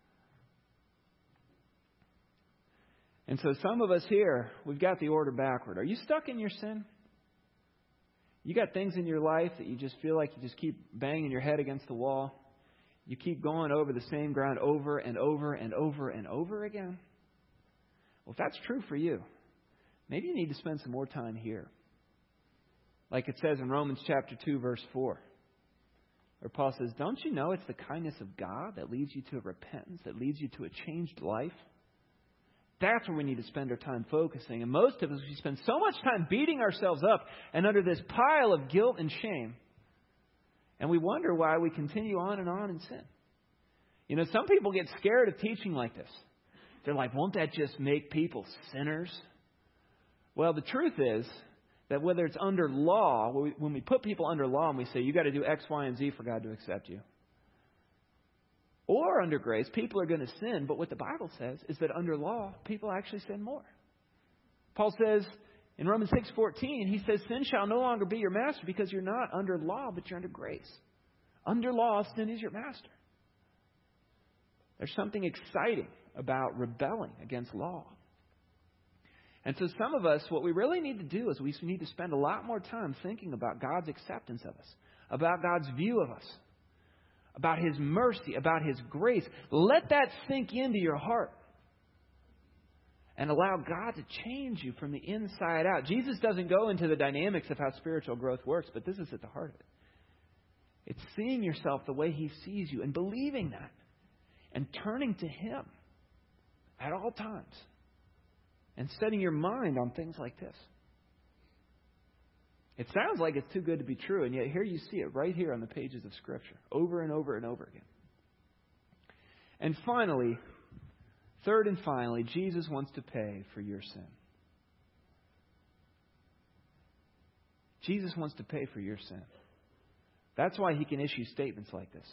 And so some of us here, we've got the order backward. Are you stuck in your sin? You got things in your life that you just feel like you just keep banging your head against the wall. You keep going over the same ground over and over and over and over again. Well, if that's true for you, maybe you need to spend some more time here. Like it says in Romans chapter two, verse four. Where Paul says, don't you know it's the kindness of God that leads you to repentance, that leads you to a changed life? That's where we need to spend our time focusing. And most of us, we spend so much time beating ourselves up and under this pile of guilt and shame. And we wonder why we continue on and on in sin. You know, some people get scared of teaching like this. They're like, won't that just make people sinners? Well, the truth is that whether it's under law, when we put people under law and we say, you got to do X, Y, and Z for God to accept you. Or under grace, people are going to sin. But what the Bible says is that under law, people actually sin more. Paul says in Romans six fourteen, he says, sin shall no longer be your master because you're not under law, but you're under grace. Under law, sin is your master. There's something exciting about rebelling against law. And so some of us, what we really need to do is we need to spend a lot more time thinking about God's acceptance of us, about God's view of us, about His mercy, about His grace. Let that sink into your heart and allow God to change you from the inside out. Jesus doesn't go into the dynamics of how spiritual growth works, but this is at the heart of it. It's seeing yourself the way He sees you and believing that and turning to Him at all times and setting your mind on things like this. It sounds like it's too good to be true, and yet here you see it right here on the pages of Scripture, over and over and over again. And finally, third and finally, Jesus wants to pay for your sin. Jesus wants to pay for your sin. That's why He can issue statements like this.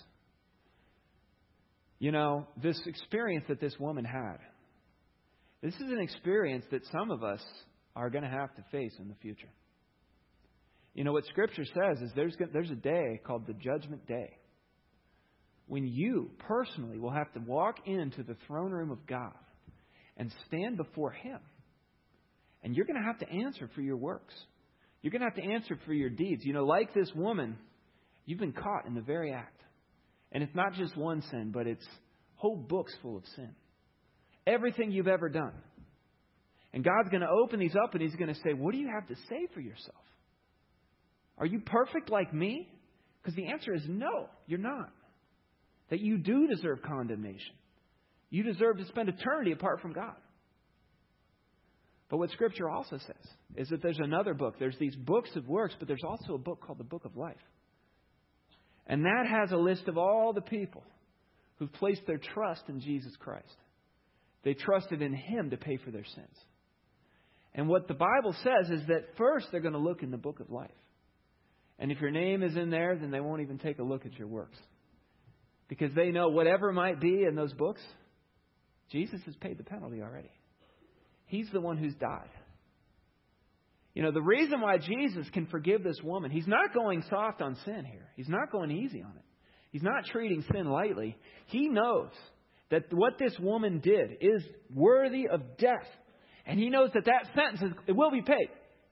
You know, this experience that this woman had, this is an experience that some of us are going to have to face in the future. You know, what Scripture says is there's there's a day called the Judgment Day when you personally will have to walk into the throne room of God and stand before Him. And you're going to have to answer for your works. You're going to have to answer for your deeds. You know, like this woman, you've been caught in the very act. And it's not just one sin, but it's whole books full of sin. Everything you've ever done. And God's going to open these up and He's going to say, what do you have to say for yourself? Are you perfect like me? Because the answer is no, you're not. That you do deserve condemnation. You deserve to spend eternity apart from God. But what Scripture also says is that there's another book. There's these books of works, but there's also a book called the Book of Life. And that has a list of all the people who've placed their trust in Jesus Christ. They trusted in Him to pay for their sins. And what the Bible says is that first they're going to look in the Book of Life. And if your name is in there, then they won't even take a look at your works. Because they know whatever might be in those books, Jesus has paid the penalty already. He's the one who's died. You know, the reason why Jesus can forgive this woman, He's not going soft on sin here. He's not going easy on it. He's not treating sin lightly. He knows that what this woman did is worthy of death. And He knows that that sentence is, it will be paid.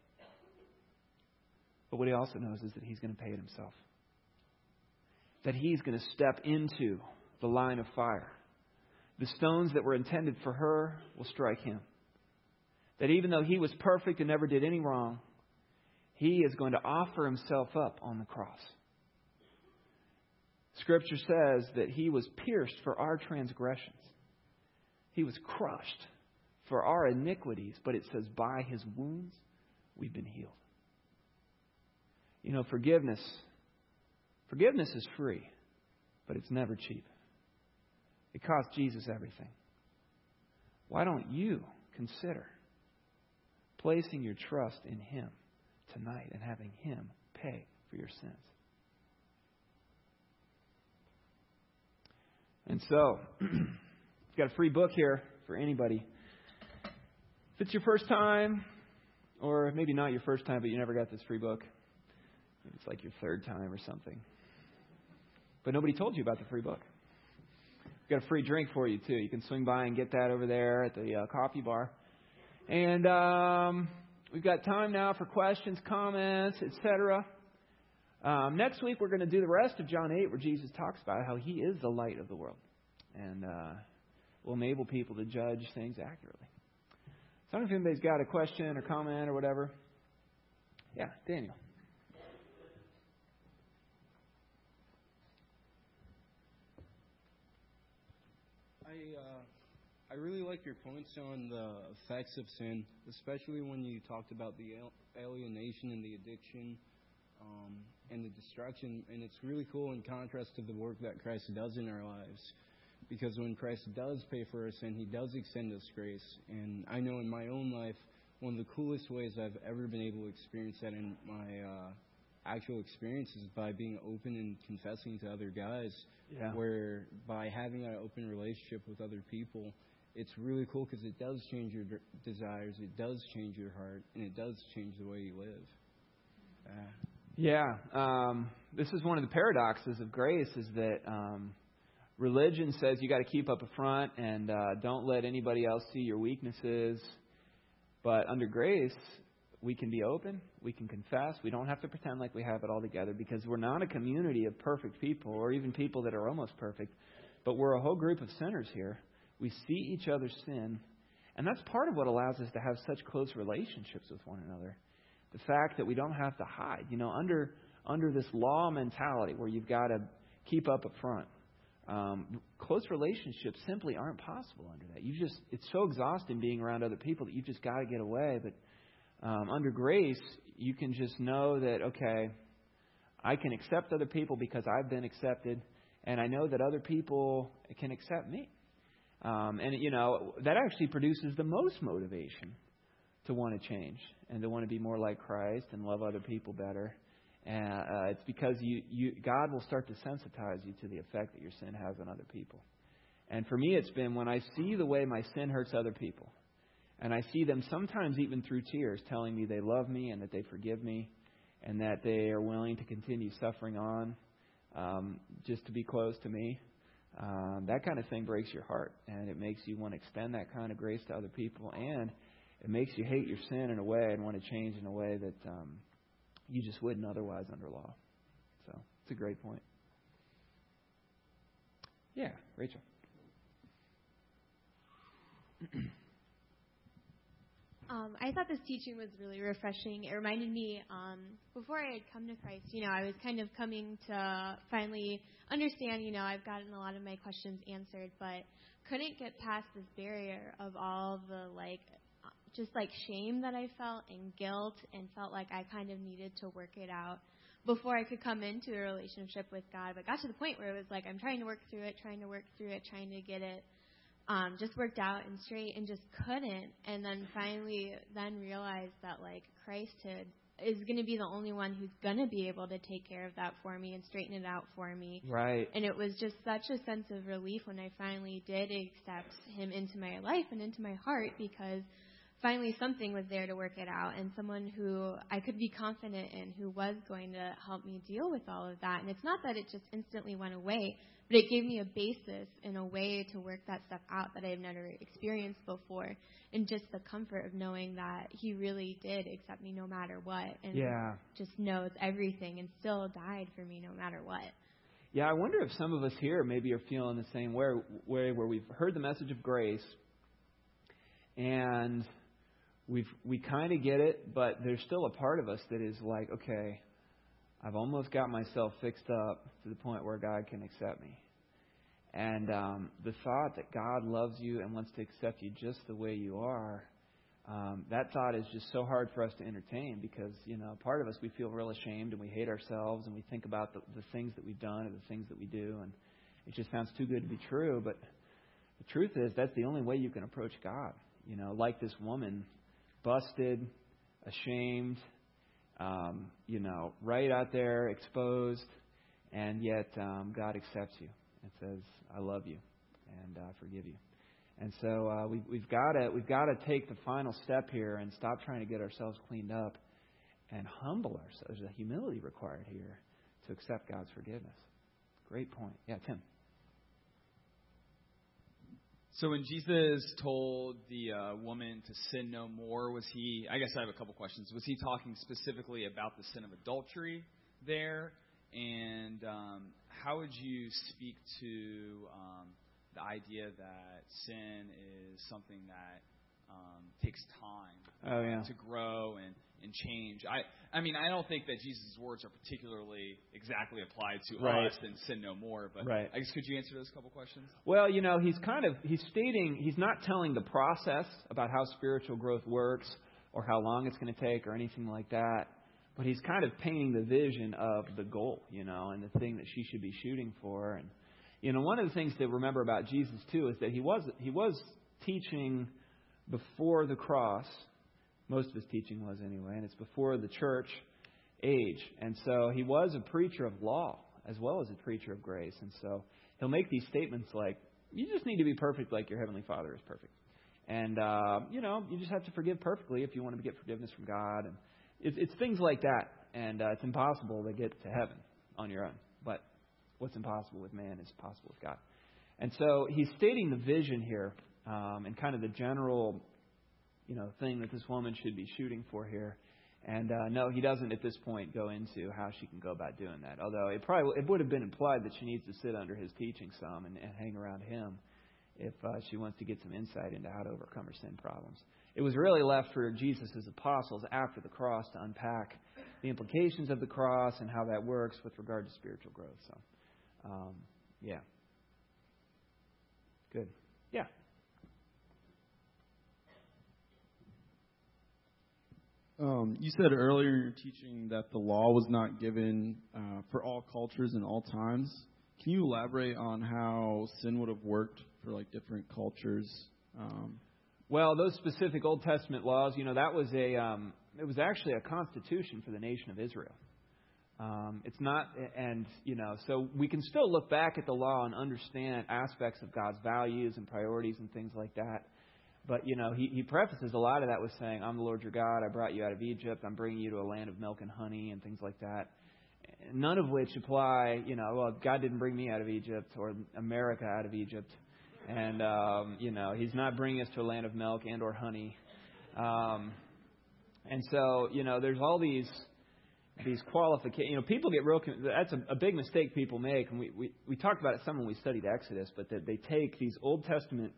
But what He also knows is that He's going to pay it Himself. That He's going to step into the line of fire. The stones that were intended for her will strike Him. That even though He was perfect and never did any wrong, He is going to offer Himself up on the cross. Scripture says that He was pierced for our transgressions. He was crushed for our iniquities. But it says by His wounds we've been healed. You know, forgiveness, forgiveness is free, but it's never cheap. It cost Jesus everything. Why don't you consider placing your trust in Him tonight and having Him pay for your sins? And so, I've got a free book here for anybody. If it's your first time, or maybe not your first time, but you never got this free book, Maybe it's like your third time or something. But nobody told you about the free book. We've got a free drink for you, too. You can swing by and get that over there at the uh, coffee bar. And um, we've got time now for questions, comments, et cetera. Um, next week, we're going to do the rest of John eight, where Jesus talks about how He is the light of the world. And uh, will enable people to judge things accurately. So I don't know if anybody's got a question or comment or whatever. Yeah, Daniel. I uh, I really like your points on the effects of sin, especially when you talked about the alienation and the addiction um, and the destruction. And it's really cool in contrast to the work that Christ does in our lives. Because when Christ does pay for our sin, He does extend us grace. And I know in my own life, one of the coolest ways I've ever been able to experience that in my uh, actual experience is by being open and confessing to other guys. Yeah. Where by having that open relationship with other people, it's really cool because it does change your d- desires, it does change your heart, and it does change the way you live. Uh, yeah. Um, this is one of the paradoxes of grace is that um, religion says you got to keep up a front and uh, don't let anybody else see your weaknesses. But under grace, we can be open, we can confess, we don't have to pretend like we have it all together because we're not a community of perfect people or even people that are almost perfect, but we're a whole group of sinners here. We see each other's sin, and that's part of what allows us to have such close relationships with one another. The fact that we don't have to hide. You know, under under this law mentality where you've got to keep up a front, um, close relationships simply aren't possible under that. You just it's so exhausting being around other people that you've just got to get away, but Um, under grace, you can just know that, okay, I can accept other people because I've been accepted, and I know that other people can accept me. Um, and, you know, that actually produces the most motivation to want to change and to want to be more like Christ and love other people better. And uh, it's because you, you, God will start to sensitize you to the effect that your sin has on other people. And for me, it's been when I see the way my sin hurts other people, and I see them sometimes even through tears telling me they love me and that they forgive me and that they are willing to continue suffering on um, just to be close to me. Um, that kind of thing breaks your heart, and it makes you want to extend that kind of grace to other people, and it makes you hate your sin in a way and want to change in a way that um, you just wouldn't otherwise under law. So it's a great point. Yeah, Rachel. Um, I thought this teaching was really refreshing. It reminded me, um, before I had come to Christ, you know, I was kind of coming to finally understand, you know, I've gotten a lot of my questions answered, but couldn't get past this barrier of all the, like, just, like, shame that I felt and guilt and felt like I kind of needed to work it out before I could come into a relationship with God. But got to the point where it was like I'm trying to work through it, trying to work through it, trying to get it Um, just worked out and straight and just couldn't. And then finally then realized that, like, Christ had, is going to be the only one who's going to be able to take care of that for me and straighten it out for me. Right. And it was just such a sense of relief when I finally did accept Him into my life and into my heart, because finally something was there to work it out, and someone who I could be confident in, who was going to help me deal with all of that. And it's not that it just instantly went away, but it gave me a basis and a way to work that stuff out that I have never experienced before. And just the comfort of knowing that He really did accept me no matter what. And yeah. just knows everything and still died for me no matter what. Yeah, I wonder if some of us here maybe are feeling the same way, way where we've heard the message of grace and we've we kind of get it, but there's still a part of us that is like, okay, I've almost got myself fixed up to the point where God can accept me. And um, the thought that God loves you and wants to accept you just the way you are, um, that thought is just so hard for us to entertain because, you know, part of us, we feel real ashamed and we hate ourselves and we think about the, the things that we've done or the things that we do. And it just sounds too good to be true. But the truth is that's the only way you can approach God. You know, like this woman, busted, ashamed, Um, you know, right out there, exposed, and yet um, God accepts you and says, "I love you and uh, forgive you." And so uh, we, we've got to we've got to take the final step here and stop trying to get ourselves cleaned up and humble ourselves. There's a humility required here to accept God's forgiveness. Great point. Yeah, Tim. So when Jesus told the uh, woman to sin no more, was he, I guess I have a couple questions. Was he talking specifically about the sin of adultery there? And um, how would you speak to um, the idea that sin is something that um, takes time oh, yeah. uh, to grow and, and change? I I mean, I don't think that Jesus' words are particularly exactly applied to right. us and sin no more. But right. I guess could you answer those couple questions? Well, you know, he's kind of, he's stating, he's not telling the process about how spiritual growth works or how long it's going to take or anything like that. But he's kind of painting the vision of the goal, you know, and the thing that she should be shooting for. And, you know, one of the things to remember about Jesus, too, is that he was he was teaching before the cross. Most of his teaching was anyway, and it's before the church age. And so he was a preacher of law as well as a preacher of grace. And so he'll make these statements like, you just need to be perfect like your Heavenly Father is perfect. And, uh, you know, you just have to forgive perfectly if you want to get forgiveness from God. And it's, it's things like that. And uh, it's impossible to get to heaven on your own. But what's impossible with man is possible with God. And so he's stating the vision here um, and kind of the general you know, thing that this woman should be shooting for here. And uh, no, he doesn't at this point go into how she can go about doing that. Although it probably it would have been implied that she needs to sit under his teaching some and, and hang around him if uh, she wants to get some insight into how to overcome her sin problems. It was really left for Jesus' apostles after the cross to unpack the implications of the cross and how that works with regard to spiritual growth. So, um, yeah. Good. Yeah. Um, you said earlier in your teaching that the law was not given uh, for all cultures and all times. Can you elaborate on how sin would have worked for like different cultures? Um, well, those specific Old Testament laws, you know, that was a um, it was actually a constitution for the nation of Israel. Um, it's not, and you know, so we can still look back at the law and understand aspects of God's values and priorities and things like that. But, you know, he, he prefaces a lot of that with saying, I'm the Lord your God, I brought you out of Egypt, I'm bringing you to a land of milk and honey and things like that. None of which apply, you know, well, God didn't bring me out of Egypt or America out of Egypt. And, um, you know, he's not bringing us to a land of milk and or honey. Um, and so, you know, there's all these these qualifications. You know, people get real, that's a, a big mistake people make. And we, we, we talked about it some when we studied Exodus, but that they take these Old Testament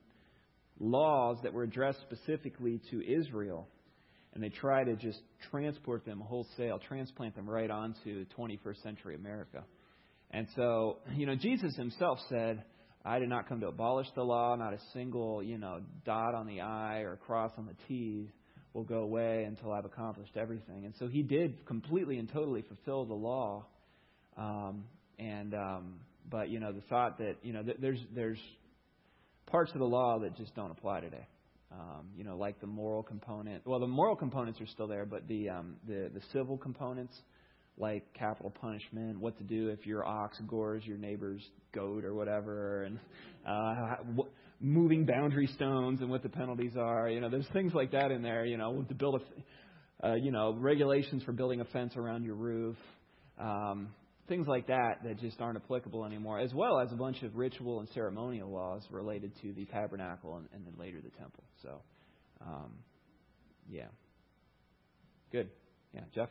laws that were addressed specifically to Israel, and they try to just transport them wholesale, transplant them right onto twenty-first century America. And so, you know, Jesus himself said, I did not come to abolish the law, not a single, you know, dot on the I or cross on the T will go away until I've accomplished everything. And so he did completely and totally fulfill the law. Um, and, um, but, you know, the thought that, you know, th- there's, there's, parts of the law that just don't apply today. Um, you know, like the moral component. Well, the moral components are still there, but the um, the the civil components, like capital punishment, what to do if your ox gores your neighbor's goat or whatever, and uh, w- moving boundary stones and what the penalties are. You know, there's things like that in there. You know, to build a, uh, you know, regulations for building a fence around your roof. Um, Things like that that just aren't applicable anymore, as well as a bunch of ritual and ceremonial laws related to the tabernacle and, and then later the temple. So, um, yeah. Good. Yeah, Jeff?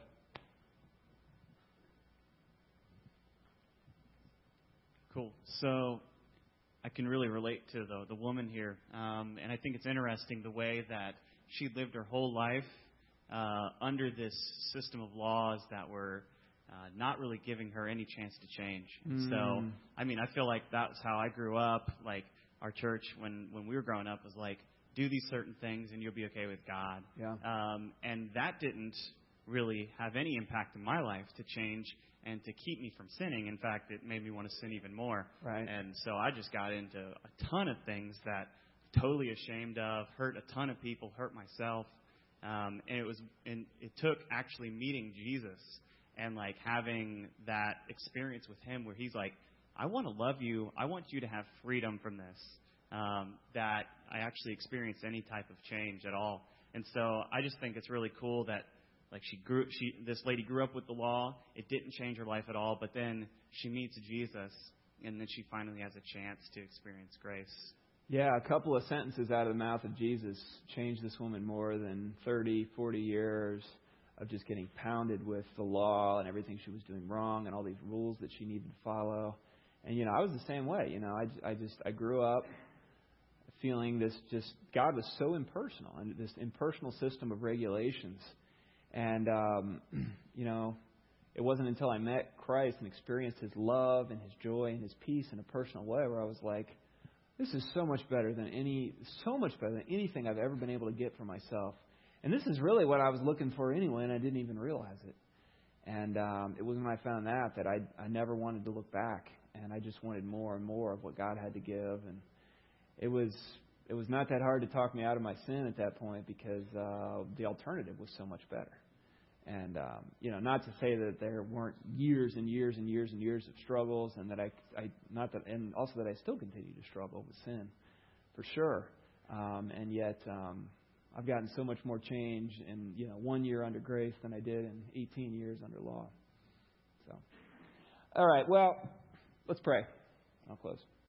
Cool. So I can really relate to the, the woman here. Um, and I think it's interesting the way that she lived her whole life uh, under this system of laws that were Uh, not really giving her any chance to change. Mm. So, I mean, I feel like that's how I grew up. Like, our church, when, when we were growing up, was like, do these certain things and you'll be okay with God. Yeah. Um, and that didn't really have any impact in my life to change and to keep me from sinning. In fact, it made me want to sin even more. Right. And so I just got into a ton of things that totally ashamed of, hurt a ton of people, hurt myself. Um, and it was, and it took actually meeting Jesus and like having that experience with him where he's like, I want to love you. I want you to have freedom from this, um, that I actually experience any type of change at all. And so I just think it's really cool that Like she grew, she this lady grew up with the law. It didn't change her life at all. But then she meets Jesus, and then she finally has a chance to experience grace. Yeah, a couple of sentences out of the mouth of Jesus changed this woman more than thirty, forty years of just getting pounded with the law and everything she was doing wrong and all these rules that she needed to follow. And, you know, I was the same way. You know, I, I just, I grew up feeling this just, God was so impersonal, and this impersonal system of regulations. And, um, you know, it wasn't until I met Christ and experienced His love and His joy and His peace in a personal way where I was like, this is so much better than any, so much better than anything I've ever been able to get for myself. And this is really what I was looking for anyway, and I didn't even realize it. And um, it was when I found that that I I never wanted to look back, and I just wanted more and more of what God had to give. And it was it was not that hard to talk me out of my sin at that point because uh, the alternative was so much better. And um, you know, not to say that there weren't years and years and years and years of struggles, and that I I not that and also that I still continue to struggle with sin, for sure. Um, and yet. Um, I've gotten so much more change in, you know, one year under grace than I did in eighteen years under law. So, all right, well, let's pray. I'll close.